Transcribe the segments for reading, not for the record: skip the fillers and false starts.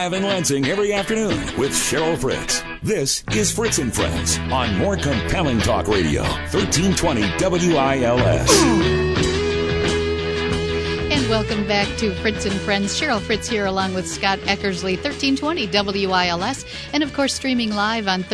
live in Lansing every afternoon with Cheryl Fritz. This is Fritz and Friends on More Compelling Talk Radio, 1320 WILS. And welcome back to Fritz and Friends. Cheryl Fritz here along with Scott Eckersley, 1320 WILS, and of course streaming live on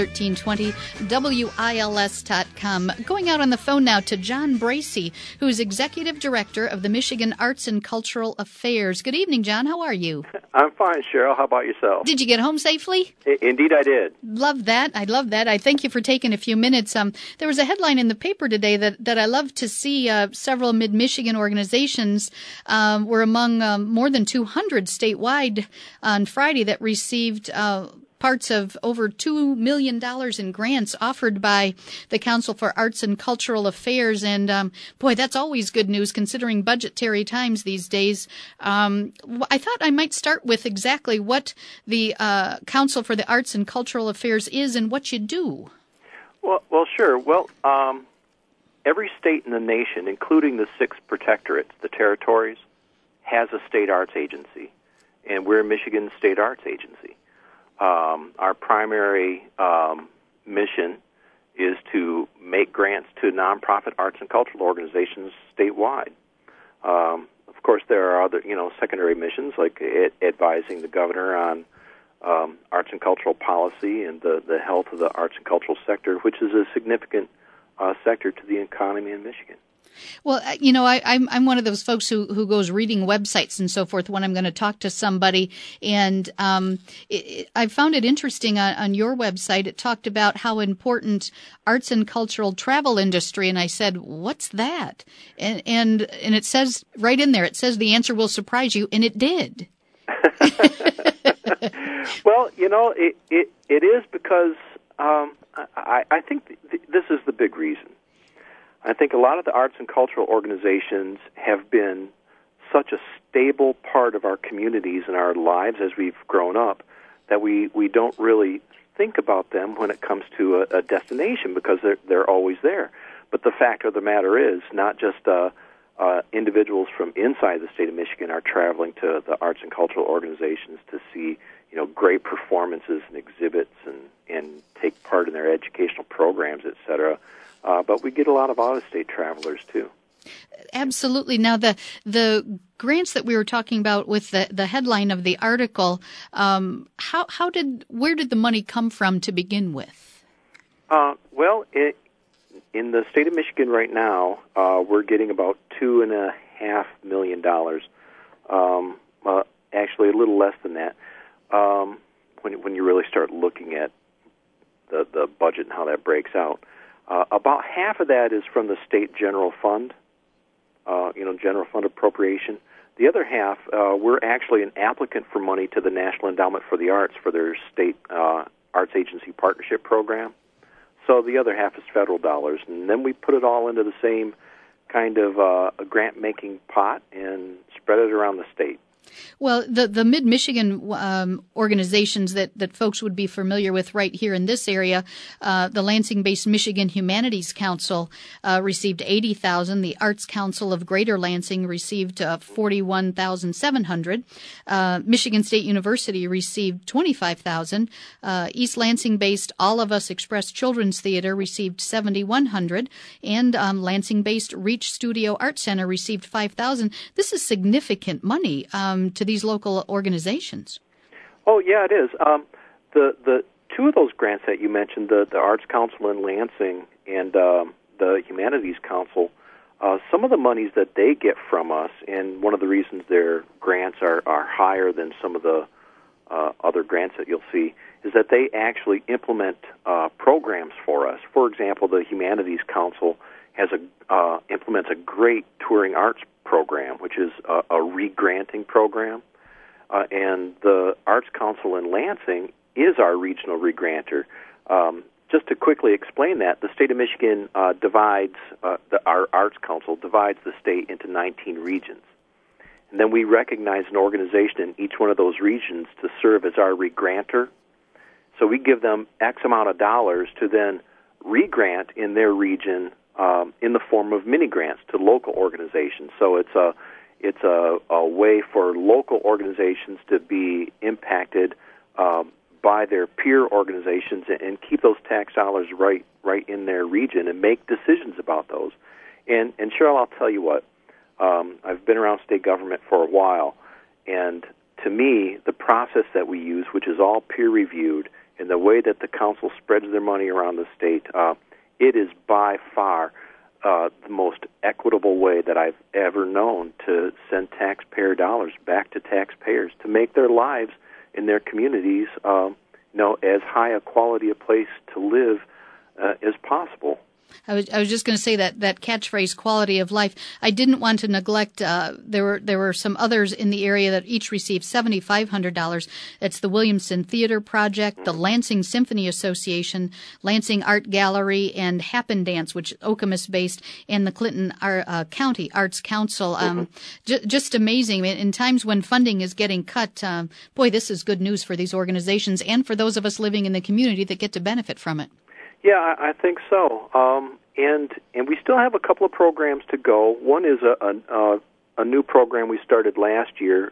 1320WILS.com. Going out on the phone now to John Bracey, who is Executive Director of the Michigan Arts and Cultural Affairs. Good evening, John. How are you? I'm fine, Cheryl. How about yourself? Did you get home safely? Indeed, I did. Love that. I love that. I thank you for taking a few minutes. There was a headline in the paper today that I love to see. Several mid-Michigan organizations were among more than 200 statewide on Friday that received parts of over $2 million in grants offered by the Council for Arts and Cultural Affairs. And, boy, that's always good news considering budgetary times these days. I thought I might start with exactly what the Council for the Arts and Cultural Affairs is and what you do. Well, sure. Well, every state in the nation, including the 6 protectorates, the territories, has a state arts agency, and we're Michigan's state arts agency. Our primary mission is to make grants to nonprofit arts and cultural organizations statewide. Of course, there are other, secondary missions like advising the governor on arts and cultural policy and the health of the arts and cultural sector, which is a significant sector to the economy in Michigan. Well, I'm one of those folks who goes reading websites and so forth when I'm going to talk to somebody. And I found it interesting on your website. It talked about how important arts and cultural travel industry. And I said, what's that? And it says right in there, it says the answer will surprise you. And it did. Well, it is because I think this is the big reason. I think a lot of the arts and cultural organizations have been such a stable part of our communities and our lives as we've grown up that we don't really think about them when it comes to a destination because they're always there. But the fact of the matter is, not just individuals from inside the state of Michigan are traveling to the arts and cultural organizations to see great performances and exhibits and take part in their educational programs, et cetera. But we get a lot of out-of-state travelers, too. Absolutely. Now, the grants that we were talking about with the headline of the article, where did the money come from to begin with? Well, in the state of Michigan right now, we're getting about $2.5 million. Actually, a little less than that. When you really start looking at the budget and how that breaks out. About half of that is from the state general fund, general fund appropriation. The other half, we're actually an applicant for money to the National Endowment for the Arts for their state arts agency partnership program. So the other half is federal dollars, and then we put it all into the same kind of a grant-making pot and spread it around the state. Well, the Mid-Michigan organizations that folks would be familiar with right here in this area, the Lansing-based Michigan Humanities Council received $80,000. The Arts Council of Greater Lansing received $41,700. Michigan State University received $25,000. East Lansing-based All of Us Express Children's Theater received $7,100, and Lansing-based Reach Studio Art Center received $5,000. This is significant money to these local organizations. Oh, yeah, it is. The two of those grants that you mentioned, the Arts Council in Lansing and the Humanities Council, some of the monies that they get from us, and one of the reasons their grants are higher than some of the other grants that you'll see, is that they actually implement programs for us. For example, the Humanities Council implements a great touring arts program, which is a re-granting program. And the Arts Council in Lansing is our regional re-granter. Just to quickly explain that, the state of Michigan our Arts Council divides the state into 19 regions. And then we recognize an organization in each one of those regions to serve as our re-granter. So we give them X amount of dollars to then re-grant in their region in the form of mini grants to local organizations. So it's It's a way for local organizations to be impacted by their peer organizations and keep those tax dollars right in their region and make decisions about those. And Cheryl, I'll tell you what, I've been around state government for a while, and to me, the process that we use, which is all peer-reviewed, and the way that the council spreads their money around the state, it is by far the most equitable way that I've ever known to send taxpayer dollars back to taxpayers to make their lives in their communities, as high a quality a place to live as possible. I was just going to say that catchphrase, quality of life. I didn't want to neglect. There were some others in the area that each received $7,500. It's the Williamson Theater Project, the Lansing Symphony Association, Lansing Art Gallery, and Happen Dance, which is Okemos-based, and the Clinton County Arts Council. Just amazing. In times when funding is getting cut, boy, this is good news for these organizations and for those of us living in the community that get to benefit from it. Yeah, I think so. And we still have a couple of programs to go. One is a new program we started last year.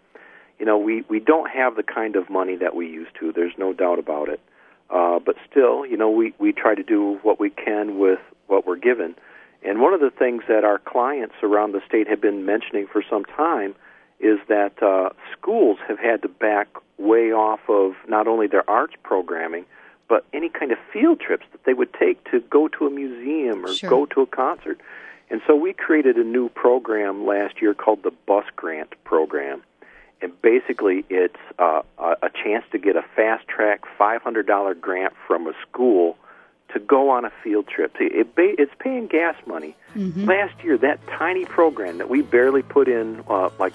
We don't have the kind of money that we used to. There's no doubt about it. But still, we try to do what we can with what we're given. And one of the things that our clients around the state have been mentioning for some time is that schools have had to back way off of not only their arts programming, but any kind of field trips that they would take to go to a museum or go to a concert. And so we created a new program last year called the Bus Grant Program. And basically it's a chance to get a fast-track $500 grant from a school to go on a field trip. It's paying gas money. Mm-hmm. Last year, that tiny program that we barely put in, like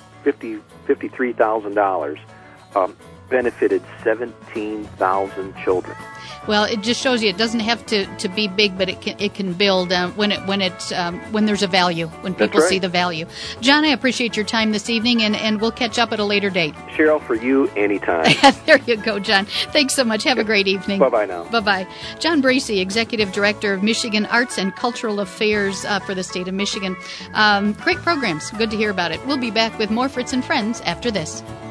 $53,000, benefited 17,000 children. Well, it just shows you it doesn't have to be big, but it can build when there's a value, when people see the value. John, I appreciate your time this evening, and we'll catch up at a later date. Cheryl, for you, anytime. There you go, John. Thanks so much. Have a great evening. Bye-bye now. Bye-bye. John Bracey, Executive Director of Michigan Arts and Cultural Affairs for the state of Michigan. Great programs. Good to hear about it. We'll be back with more Fritz and Friends after this.